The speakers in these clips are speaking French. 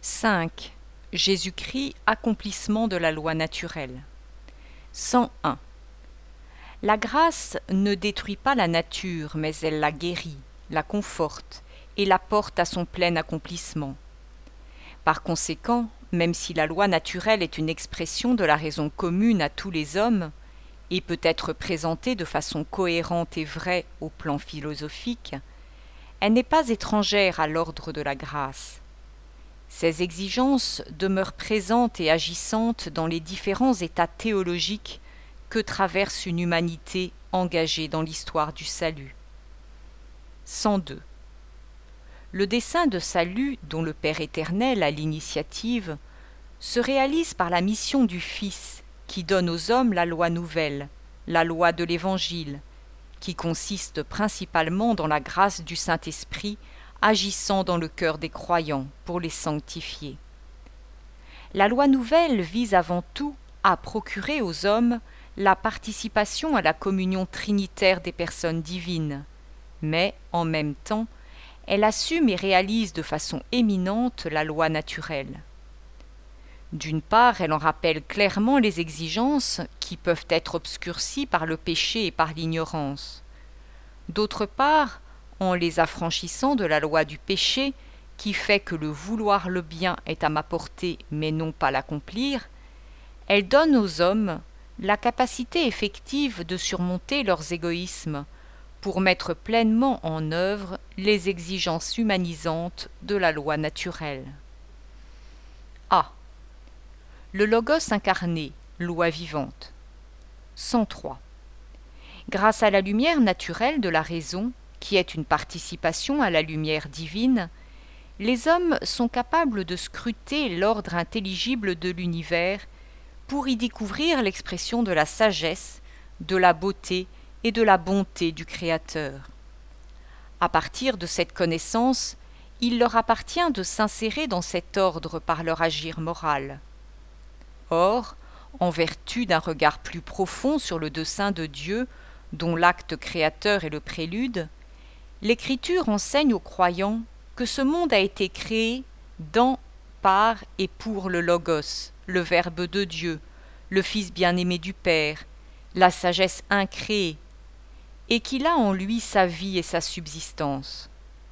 5. Jésus-Christ, accomplissement de la loi naturelle. 101. La grâce ne détruit pas la nature, mais elle la guérit, la conforte et la porte à son plein accomplissement. Par conséquent, même si la loi naturelle est une expression de la raison commune à tous les hommes, et peut être présentée de façon cohérente et vraie au plan philosophique, elle n'est pas étrangère à l'ordre de la grâce. Ces exigences demeurent présentes et agissantes dans les différents états théologiques que traverse une humanité engagée dans l'histoire du salut. 102. Le dessein de salut dont le Père éternel a l'initiative se réalise par la mission du Fils qui donne aux hommes la loi nouvelle, la loi de l'Évangile, qui consiste principalement dans la grâce du Saint-Esprit agissant dans le cœur des croyants pour les sanctifier. La loi nouvelle vise avant tout à procurer aux hommes la participation à la communion trinitaire des personnes divines, mais, en même temps, elle assume et réalise de façon éminente la loi naturelle. D'une part, elle en rappelle clairement les exigences qui peuvent être obscurcies par le péché et par l'ignorance. D'autre part, en les affranchissant de la loi du péché, qui fait que le vouloir le bien est à ma portée mais non pas l'accomplir, elle donne aux hommes la capacité effective de surmonter leurs égoïsmes pour mettre pleinement en œuvre les exigences humanisantes de la loi naturelle. A. Le Logos incarné, loi vivante. 103. Grâce à la lumière naturelle de la raison, qui est une participation à la lumière divine, les hommes sont capables de scruter l'ordre intelligible de l'univers pour y découvrir l'expression de la sagesse, de la beauté et de la bonté du Créateur. À partir de cette connaissance, il leur appartient de s'insérer dans cet ordre par leur agir moral. Or, en vertu d'un regard plus profond sur le dessein de Dieu, dont l'acte créateur est le prélude, l'Écriture enseigne aux croyants que ce monde a été créé dans, par et pour le Logos, le Verbe de Dieu, le Fils bien-aimé du Père, la sagesse incréée, et qu'il a en lui sa vie et sa subsistance.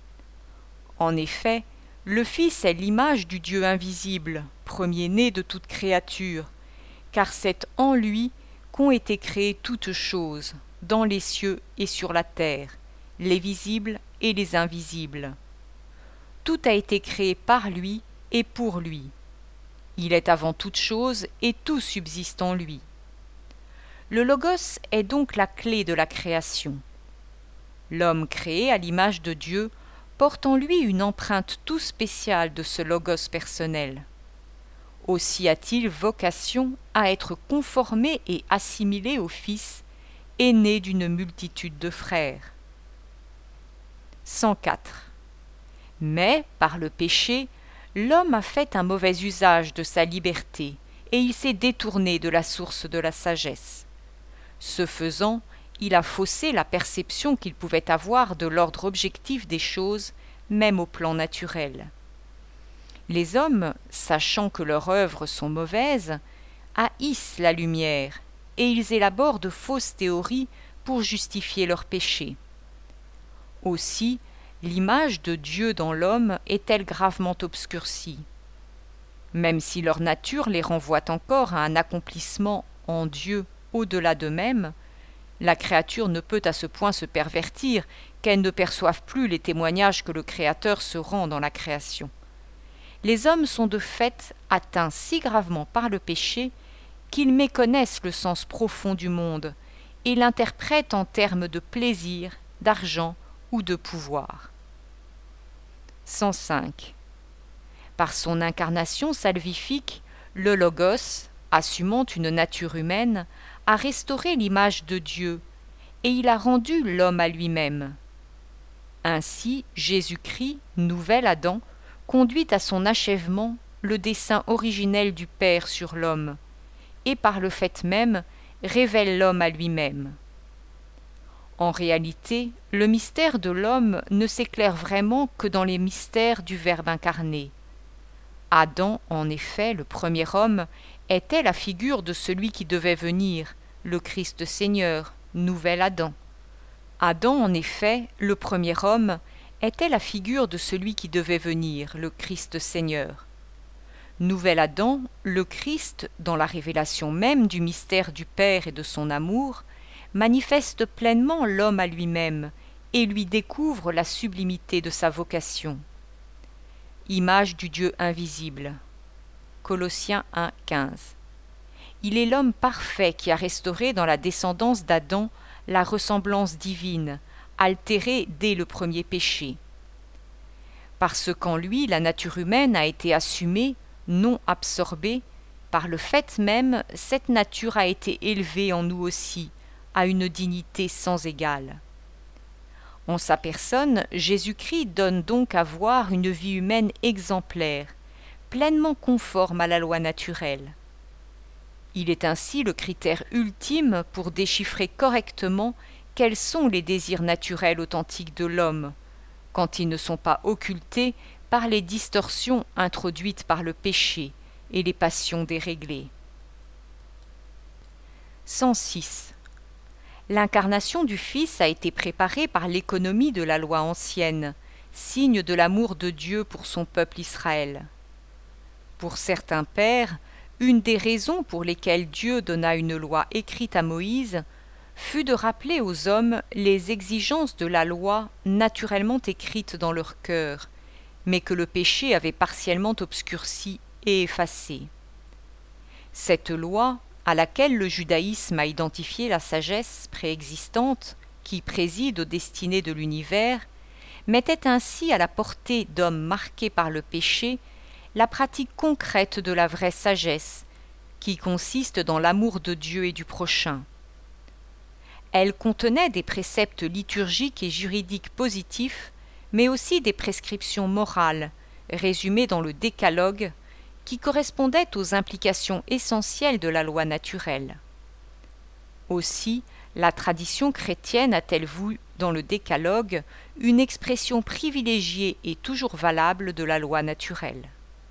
En effet, le Fils est l'image du Dieu invisible, premier-né de toute créature, car c'est en lui qu'ont été créées toutes choses, dans les cieux et sur la terre, les visibles et les invisibles. Tout a été créé par lui et pour lui. Il est avant toute chose et tout subsiste en lui. Le Logos est donc la clé de la création. L'homme créé à l'image de Dieu porte en lui une empreinte tout spéciale de ce Logos personnel. Aussi a-t-il vocation à être conformé et assimilé au Fils, aîné d'une multitude de frères. 104. Mais, par le péché, l'homme a fait un mauvais usage de sa liberté, et il s'est détourné de la source de la sagesse. Ce faisant, il a faussé la perception qu'il pouvait avoir de l'ordre objectif des choses, même au plan naturel. Les hommes, sachant que leurs œuvres sont mauvaises, haïssent la lumière, et ils élaborent de fausses théories pour justifier leurs péchés. Aussi, l'image de Dieu dans l'homme est-elle gravement obscurcie. Même si leur nature les renvoie encore à un accomplissement en Dieu au-delà d'eux-mêmes, la créature ne peut à ce point se pervertir qu'elle ne perçoive plus les témoignages que le Créateur se rend dans la création. Les hommes sont de fait atteints si gravement par le péché qu'ils méconnaissent le sens profond du monde et l'interprètent en termes de plaisir, d'argent ou de pouvoir. 105. Par son incarnation salvifique, le Logos, assumant une nature humaine, a restauré l'image de Dieu, et il a rendu l'homme à lui-même. Ainsi, Jésus-Christ, nouvel Adam, conduit à son achèvement le dessein originel du Père sur l'homme, et par le fait même révèle l'homme à lui-même. En réalité, le mystère de l'homme ne s'éclaire vraiment que dans les mystères du Verbe incarné. Adam, en effet, le premier homme, était la figure de celui qui devait venir, le Christ Seigneur, nouvel Adam. Adam, en effet, le premier homme, était la figure de celui qui devait venir, le Christ Seigneur. Nouvel Adam, le Christ, dans la révélation même du mystère du Père et de son amour, manifeste pleinement l'homme à lui-même et lui découvre la sublimité de sa vocation. Image du Dieu invisible. Colossiens 1,15. Il est l'homme parfait qui a restauré dans la descendance d'Adam la ressemblance divine, altérée dès le premier péché. Parce qu'en lui, la nature humaine a été assumée, non absorbée, par le fait même, cette nature a été élevée en nous aussi, à une dignité sans égale. En sa personne, Jésus-Christ donne donc à voir une vie humaine exemplaire, pleinement conforme à la loi naturelle. Il est ainsi le critère ultime pour déchiffrer correctement quels sont les désirs naturels authentiques de l'homme, quand ils ne sont pas occultés par les distorsions introduites par le péché et les passions déréglées. 106. L'incarnation du Fils a été préparée par l'économie de la loi ancienne, signe de l'amour de Dieu pour son peuple Israël. Pour certains pères, une des raisons pour lesquelles Dieu donna une loi écrite à Moïse fut de rappeler aux hommes les exigences de la loi naturellement écrites dans leur cœur, mais que le péché avait partiellement obscurcie et effacée. Cette loi, à laquelle le judaïsme a identifié la sagesse préexistante qui préside aux destinées de l'univers, mettait ainsi à la portée d'hommes marqués par le péché la pratique concrète de la vraie sagesse, qui consiste dans l'amour de Dieu et du prochain. Elle contenait des préceptes liturgiques et juridiques positifs, mais aussi des prescriptions morales, résumées dans le Décalogue, qui correspondaient aux implications essentielles de la loi naturelle. Aussi, la tradition chrétienne a-t-elle vu dans le Décalogue une expression privilégiée et toujours valable de la loi naturelle.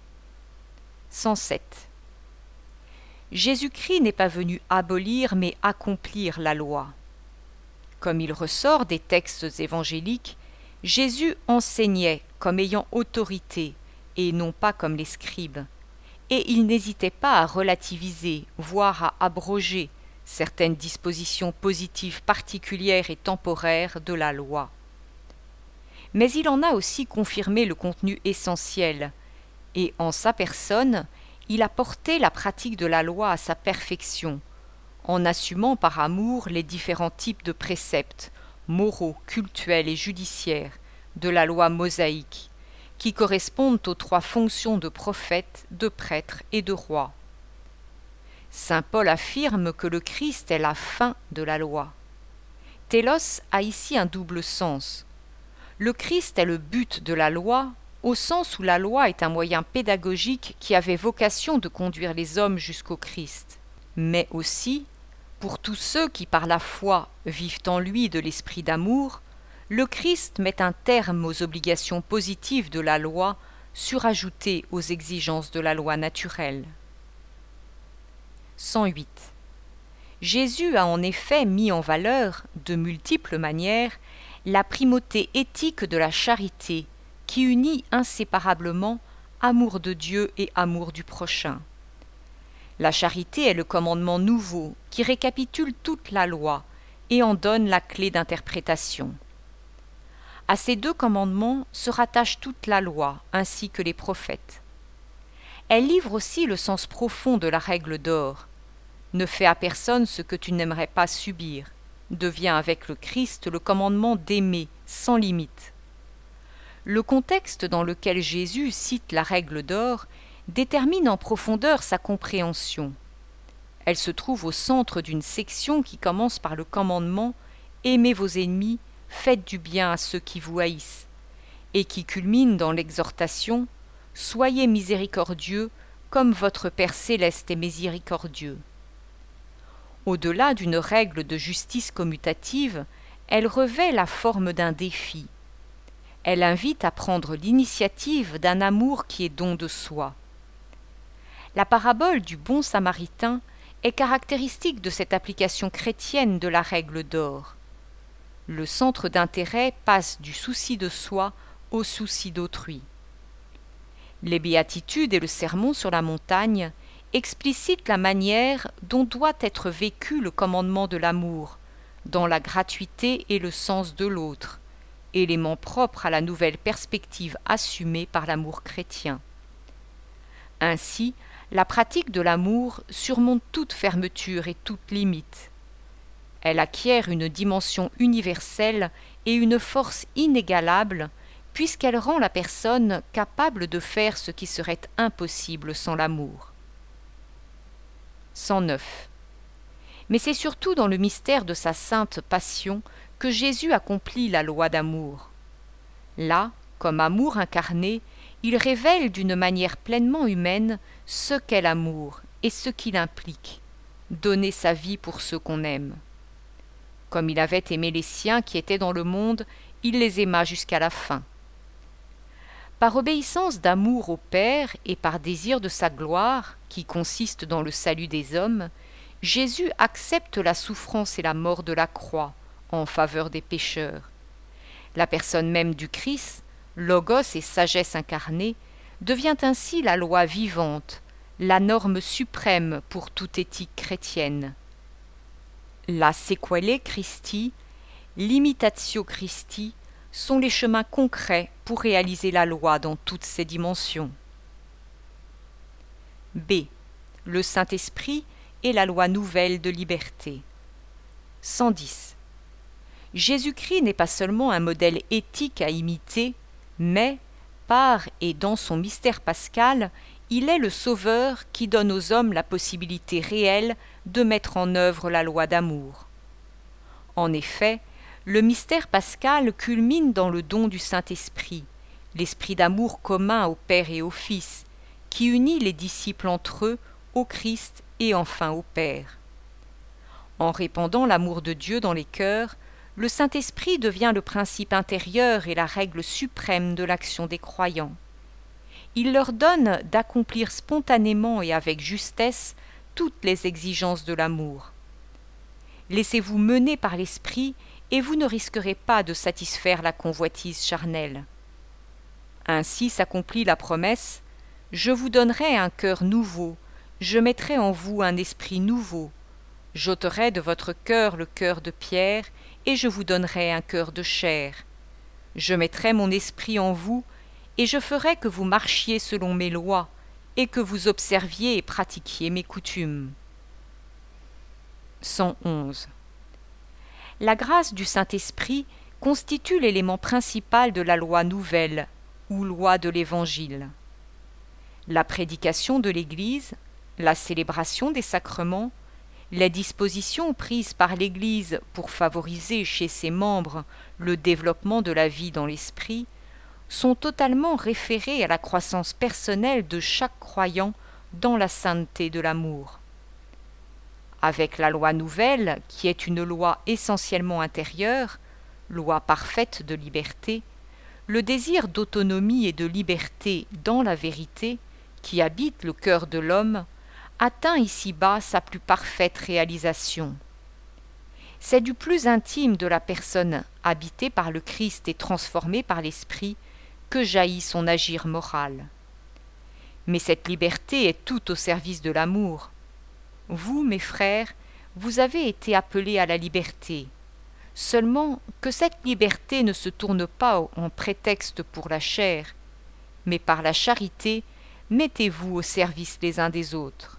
107. Jésus-Christ n'est pas venu abolir mais accomplir la loi. Comme il ressort des textes évangéliques, Jésus enseignait comme ayant autorité et non pas comme les scribes, et il n'hésitait pas à relativiser, voire à abroger certaines dispositions positives particulières et temporaires de la loi. Mais il en a aussi confirmé le contenu essentiel, et en sa personne, il a porté la pratique de la loi à sa perfection, en assumant par amour les différents types de préceptes, moraux, cultuels et judiciaires, de la loi mosaïque, qui correspondent aux 3 fonctions de prophète, de prêtre et de roi. Saint Paul affirme que le Christ est la fin de la loi. Télos a ici un double sens. Le Christ est le but de la loi, au sens où la loi est un moyen pédagogique qui avait vocation de conduire les hommes jusqu'au Christ, mais aussi, pour tous ceux qui par la foi vivent en lui de l'esprit d'amour, le Christ met un terme aux obligations positives de la loi surajoutées aux exigences de la loi naturelle. 108. Jésus a en effet mis en valeur, de multiples manières, la primauté éthique de la charité, qui unit inséparablement amour de Dieu et amour du prochain. La charité est le commandement nouveau qui récapitule toute la loi et en donne la clé d'interprétation. À ces 2 commandements se rattache toute la loi ainsi que les prophètes. Elle livre aussi le sens profond de la règle d'or. Ne fais à personne ce que tu n'aimerais pas subir, devient avec le Christ le commandement d'aimer sans limite. Le contexte dans lequel Jésus cite la règle d'or détermine en profondeur sa compréhension. Elle se trouve au centre d'une section qui commence par le commandement « Aimez vos ennemis, faites du bien à ceux qui vous haïssent » et qui culmine dans l'exhortation « Soyez miséricordieux comme votre Père céleste est miséricordieux ». Au-delà d'une règle de justice commutative, elle revêt la forme d'un défi. Elle invite à prendre l'initiative d'un amour qui est don de soi. La parabole du bon samaritain est caractéristique de cette application chrétienne de la règle d'or. Le centre d'intérêt passe du souci de soi au souci d'autrui. Les béatitudes et le sermon sur la montagne explicitent la manière dont doit être vécu le commandement de l'amour, dans la gratuité et le sens de l'autre, élément propre à la nouvelle perspective assumée par l'amour chrétien. Ainsi, la pratique de l'amour surmonte toute fermeture et toute limite. Elle acquiert une dimension universelle et une force inégalable, puisqu'elle rend la personne capable de faire ce qui serait impossible sans l'amour. 109. Mais c'est surtout dans le mystère de sa sainte passion que Jésus accomplit la loi d'amour. Là, comme amour incarné, il révèle d'une manière pleinement humaine ce qu'est l'amour et ce qu'il implique, donner sa vie pour ceux qu'on aime. Comme il avait aimé les siens qui étaient dans le monde, il les aima jusqu'à la fin. Par obéissance d'amour au Père et par désir de sa gloire, qui consiste dans le salut des hommes, Jésus accepte la souffrance et la mort de la croix en faveur des pécheurs. La personne même du Christ, Logos et sagesse incarnée, devient ainsi la loi vivante, la norme suprême pour toute éthique chrétienne. La sequelae Christi, l'imitatio Christi, sont les chemins concrets pour réaliser la loi dans toutes ses dimensions. B. Le Saint-Esprit et la loi nouvelle de liberté. 110. Jésus-Christ n'est pas seulement un modèle éthique à imiter, mais, par et dans son mystère pascal, il est le Sauveur qui donne aux hommes la possibilité réelle de mettre en œuvre la loi d'amour. En effet, le mystère pascal culmine dans le don du Saint-Esprit, l'esprit d'amour commun au Père et au Fils, qui unit les disciples entre eux, au Christ et enfin au Père. En répandant l'amour de Dieu dans les cœurs, le Saint-Esprit devient le principe intérieur et la règle suprême de l'action des croyants. Il leur donne d'accomplir spontanément et avec justesse toutes les exigences de l'amour. Laissez-vous mener par l'Esprit et vous ne risquerez pas de satisfaire la convoitise charnelle. Ainsi s'accomplit la promesse « Je vous donnerai un cœur nouveau, je mettrai en vous un esprit nouveau, j'ôterai de votre cœur le cœur de pierre, et je vous donnerai un cœur de chair. Je mettrai mon esprit en vous, et je ferai que vous marchiez selon mes lois, et que vous observiez et pratiquiez mes coutumes. » 111. La grâce du Saint-Esprit constitue l'élément principal de la loi nouvelle, ou loi de l'Évangile. La prédication de l'Église, la célébration des sacrements, les dispositions prises par l'Église pour favoriser chez ses membres le développement de la vie dans l'esprit sont totalement référées à la croissance personnelle de chaque croyant dans la sainteté de l'amour. Avec la loi nouvelle, qui est une loi essentiellement intérieure, loi parfaite de liberté, le désir d'autonomie et de liberté dans la vérité, qui habite le cœur de l'homme, atteint ici-bas sa plus parfaite réalisation. C'est du plus intime de la personne habitée par le Christ et transformée par l'Esprit que jaillit son agir moral. Mais cette liberté est tout au service de l'amour. Vous, mes frères, vous avez été appelés à la liberté. Seulement que cette liberté ne se tourne pas en prétexte pour la chair, mais par la charité, mettez-vous au service les uns des autres.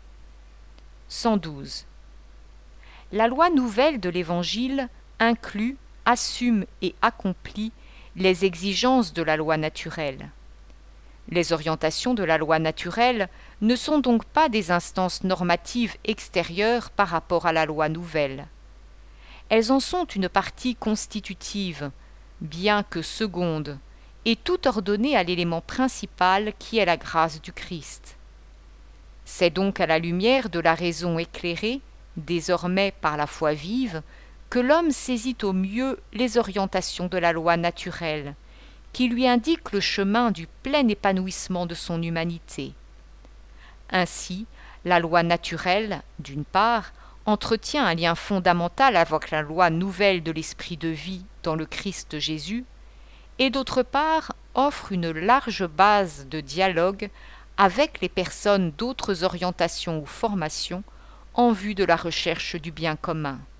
112. La loi nouvelle de l'Évangile inclut, assume et accomplit les exigences de la loi naturelle. Les orientations de la loi naturelle ne sont donc pas des instances normatives extérieures par rapport à la loi nouvelle. Elles en sont une partie constitutive, bien que seconde, et tout ordonnée à l'élément principal qui est la grâce du Christ. C'est donc à la lumière de la raison éclairée, désormais par la foi vive, que l'homme saisit au mieux les orientations de la loi naturelle, qui lui indique le chemin du plein épanouissement de son humanité. Ainsi, la loi naturelle, d'une part, entretient un lien fondamental avec la loi nouvelle de l'esprit de vie dans le Christ Jésus, et d'autre part, offre une large base de dialogue avec les personnes d'autres orientations ou formations en vue de la recherche du bien commun.